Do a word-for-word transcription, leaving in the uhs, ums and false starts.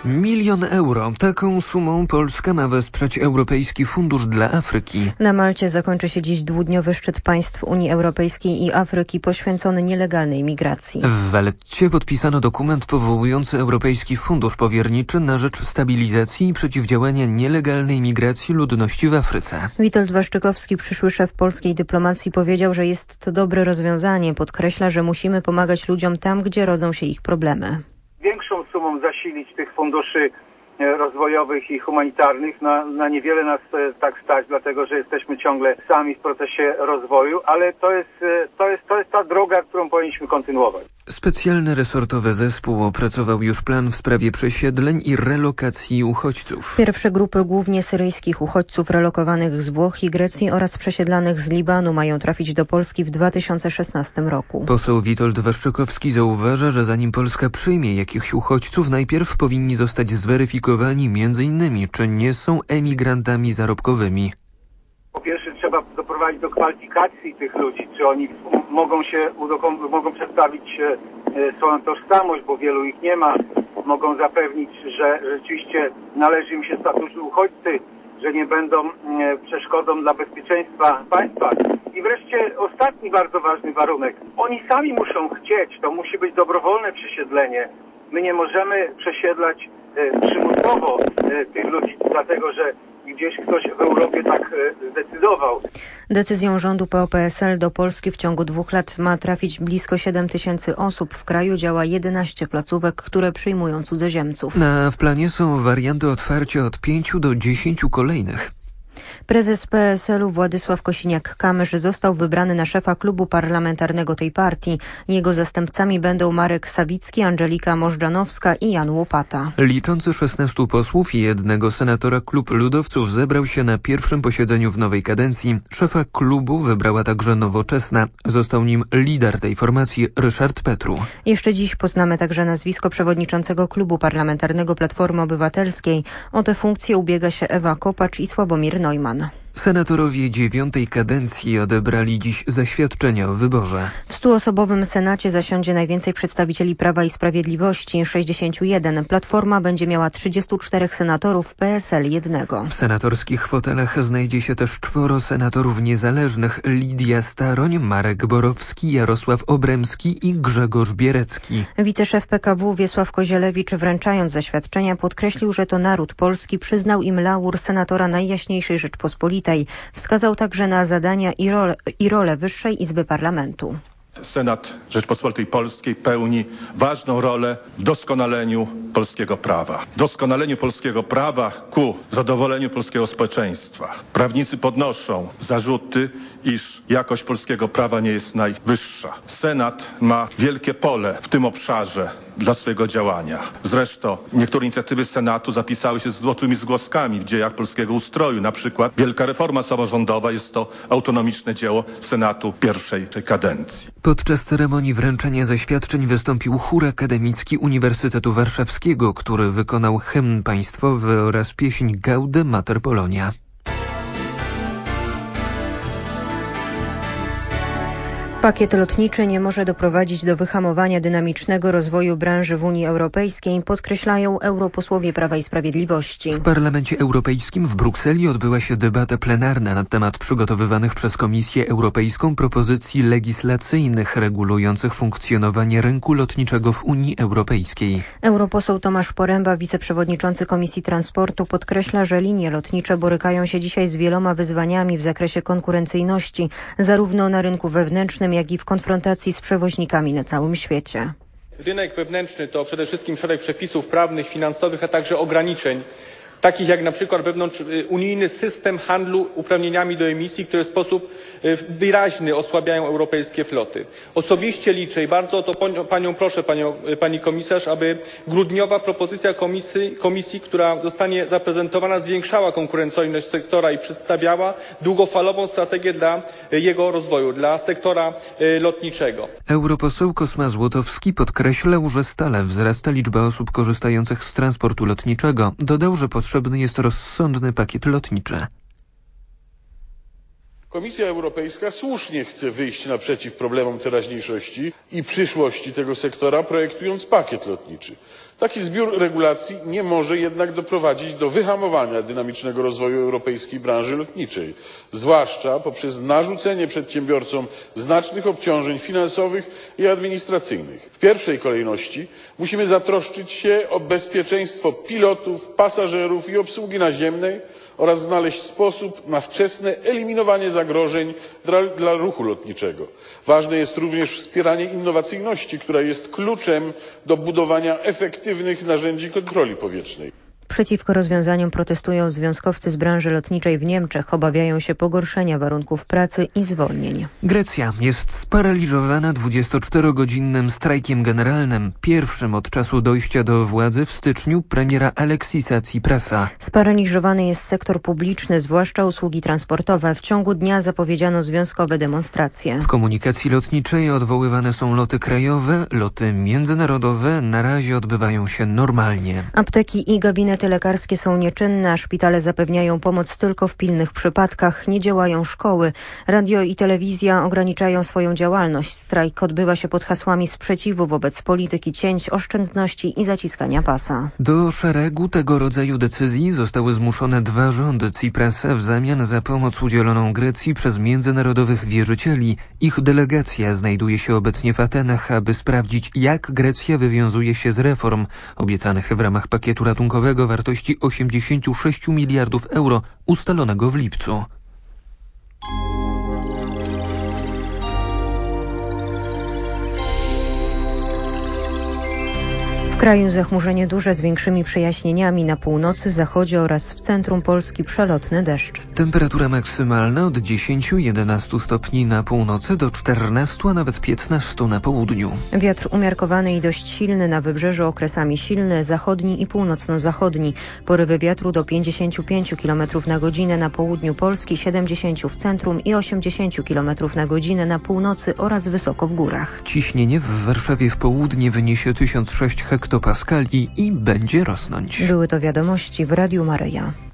Milion euro. Taką sumą Polska ma wesprzeć Europejski Fundusz dla Afryki. Na Malcie zakończy się dziś dwudniowy szczyt państw Unii Europejskiej i Afryki poświęcony nielegalnej migracji. W Valetcie podpisano dokument powołujący Europejski Fundusz Powierniczy na rzecz stabilizacji i przeciwdziałania nielegalnej migracji ludności w Afryce. Witold Waszczykowski, przyszły szef polskiej dyplomacji, powiedział, że jest to dobre rozwiązanie. Podkreśla, że musimy pomagać ludziom tam, gdzie rodzą się ich problemy. Większą sumą zasilić tych funduszy rozwojowych i humanitarnych. Na, na niewiele nas tak stać, dlatego że jesteśmy ciągle sami w procesie rozwoju, ale to jest, to jest, to jest ta droga, którą powinniśmy kontynuować. Specjalny resortowy zespół opracował już plan w sprawie przesiedleń i relokacji uchodźców. Pierwsze grupy głównie syryjskich uchodźców relokowanych z Włoch i Grecji oraz przesiedlanych z Libanu mają trafić do Polski w dwa tysiące szesnastym roku. Poseł Witold Waszczykowski zauważa, że zanim Polska przyjmie jakichś uchodźców, najpierw powinni zostać zweryfikowani między innymi, czy nie są emigrantami zarobkowymi. Po pierwsze trzeba doprowadzić do kwalifikacji tych ludzi, czy oni mogą się mogą przedstawić swoją tożsamość, bo wielu ich nie ma, mogą zapewnić, że rzeczywiście należy im się status uchodźcy, że nie będą przeszkodą dla bezpieczeństwa państwa. I wreszcie ostatni bardzo ważny warunek. Oni sami muszą chcieć, to musi być dobrowolne przesiedlenie. My nie możemy przesiedlać przymusowo tych ludzi, dlatego że gdzieś ktoś w Europie tak zdecydował. Decyzją rządu P O P S L do Polski w ciągu dwóch lat ma trafić blisko siedem tysięcy osób. W kraju działa jedenaście placówek, które przyjmują cudzoziemców. Na w planie są warianty otwarcia od pięciu do dziesięciu kolejnych. Prezes P S L u Władysław Kosiniak-Kamysz został wybrany na szefa klubu parlamentarnego tej partii. Jego zastępcami będą Marek Sawicki, Andżelika Możdżanowska i Jan Łopata. Liczący szesnastu posłów i jednego senatora klub ludowców zebrał się na pierwszym posiedzeniu w nowej kadencji. Szefa klubu wybrała także Nowoczesna. Został nim lider tej formacji Ryszard Petru. Jeszcze dziś poznamy także nazwisko przewodniczącego klubu parlamentarnego Platformy Obywatelskiej. O tę funkcję ubiega się Ewa Kopacz i Sławomir Neumann. Senatorowie dziewiątej kadencji odebrali dziś zaświadczenia o wyborze. W stuosobowym Senacie zasiądzie najwięcej przedstawicieli Prawa i Sprawiedliwości, sześćdziesięciu jeden. Platforma będzie miała trzydziestu czterech senatorów, P S L jednego. W senatorskich fotelach znajdzie się też czworo senatorów niezależnych: Lidia Staroń, Marek Borowski, Jarosław Obremski i Grzegorz Bierecki. Wiceszef P K W Wiesław Kozielewicz, wręczając zaświadczenia, podkreślił, że to naród polski przyznał im laur senatora Najjaśniejszej Rzeczpospolitej. Wskazał także na zadania i rolę, i rolę Wyższej Izby Parlamentu. Senat Rzeczpospolitej Polskiej pełni ważną rolę w doskonaleniu polskiego prawa. Doskonaleniu polskiego prawa ku zadowoleniu polskiego społeczeństwa. Prawnicy podnoszą zarzuty, iż jakość polskiego prawa nie jest najwyższa. Senat ma wielkie pole w tym obszarze dla swojego działania. Zresztą niektóre inicjatywy Senatu zapisały się z złotymi zgłoskami w dziejach polskiego ustroju. Na przykład wielka reforma samorządowa jest to autonomiczne dzieło Senatu pierwszej kadencji. Podczas ceremonii wręczenia zaświadczeń wystąpił chór akademicki Uniwersytetu Warszawskiego, który wykonał hymn państwowy oraz pieśń Gaude Mater Polonia. Pakiet lotniczy nie może doprowadzić do wyhamowania dynamicznego rozwoju branży w Unii Europejskiej, podkreślają europosłowie Prawa i Sprawiedliwości. W Parlamencie Europejskim w Brukseli odbyła się debata plenarna na temat przygotowywanych przez Komisję Europejską propozycji legislacyjnych regulujących funkcjonowanie rynku lotniczego w Unii Europejskiej. Europoseł Tomasz Poręba, wiceprzewodniczący Komisji Transportu, podkreśla, że linie lotnicze borykają się dzisiaj z wieloma wyzwaniami w zakresie konkurencyjności, zarówno na rynku wewnętrznym, jak i w konfrontacji z przewoźnikami na całym świecie. Rynek wewnętrzny to przede wszystkim szereg przepisów prawnych, finansowych, a także ograniczeń, takich jak na przykład wewnątrzunijny system handlu uprawnieniami do emisji, które w sposób wyraźny osłabiają europejskie floty. Osobiście liczę i bardzo o to panią proszę, panią, pani komisarz, aby grudniowa propozycja komisji, komisji, która zostanie zaprezentowana, zwiększała konkurencyjność sektora i przedstawiała długofalową strategię dla jego rozwoju, dla sektora lotniczego. Europoseł Kosma Złotowski podkreślał, że stale wzrasta liczba osób korzystających z transportu lotniczego. Dodał, że potrzebny jest rozsądny pakiet lotniczy. Komisja Europejska słusznie chce wyjść naprzeciw problemom teraźniejszości i przyszłości tego sektora, projektując pakiet lotniczy. Taki zbiór regulacji nie może jednak doprowadzić do wyhamowania dynamicznego rozwoju europejskiej branży lotniczej, zwłaszcza poprzez narzucenie przedsiębiorcom znacznych obciążeń finansowych i administracyjnych. W pierwszej kolejności musimy zatroszczyć się o bezpieczeństwo pilotów, pasażerów i obsługi naziemnej oraz znaleźć sposób na wczesne eliminowanie zagrożeń dla, dla ruchu lotniczego. Ważne jest również wspieranie innowacyjności, która jest kluczem do budowania efektywnych narzędzi kontroli powietrznej. Przeciwko rozwiązaniom protestują związkowcy z branży lotniczej w Niemczech. Obawiają się pogorszenia warunków pracy i zwolnień. Grecja jest sparaliżowana dwudziestoczterogodzinnym strajkiem generalnym, pierwszym od czasu dojścia do władzy w styczniu premiera Alexisa Tsiprasa. Sparaliżowany jest sektor publiczny, zwłaszcza usługi transportowe. W ciągu dnia zapowiedziano związkowe demonstracje. W komunikacji lotniczej odwoływane są loty krajowe, loty międzynarodowe na razie odbywają się normalnie. Apteki i gabinety lekarskie są nieczynne, a szpitale zapewniają pomoc tylko w pilnych przypadkach. Nie działają szkoły. Radio i telewizja ograniczają swoją działalność. Strajk odbywa się pod hasłami sprzeciwu wobec polityki cięć, oszczędności i zaciskania pasa. Do szeregu tego rodzaju decyzji zostały zmuszone dwa rządy Tsiprasa w zamian za pomoc udzieloną Grecji przez międzynarodowych wierzycieli. Ich delegacja znajduje się obecnie w Atenach, aby sprawdzić, jak Grecja wywiązuje się z reform obiecanych w ramach pakietu ratunkowego wartości osiemdziesiąt sześć miliardów euro ustalonego w lipcu. W kraju zachmurzenie duże z większymi przejaśnieniami. Na północy, zachodzie oraz w centrum Polski przelotny deszcz. Temperatura maksymalna od dziesięć do jedenastu stopni na północy do czternastu, a nawet piętnastu na południu. Wiatr umiarkowany i dość silny, na wybrzeżu okresami silny, zachodni i północno-zachodni. Porywy wiatru do pięćdziesięciu pięciu kilometrów na godzinę na południu Polski, siedemdziesięciu w centrum i osiemdziesięciu kilometrów na godzinę na północy oraz wysoko w górach. Ciśnienie w Warszawie w południe wyniesie tysiąc sześć hektopaskali i będzie rosnąć. Były to wiadomości w Radiu Maryja.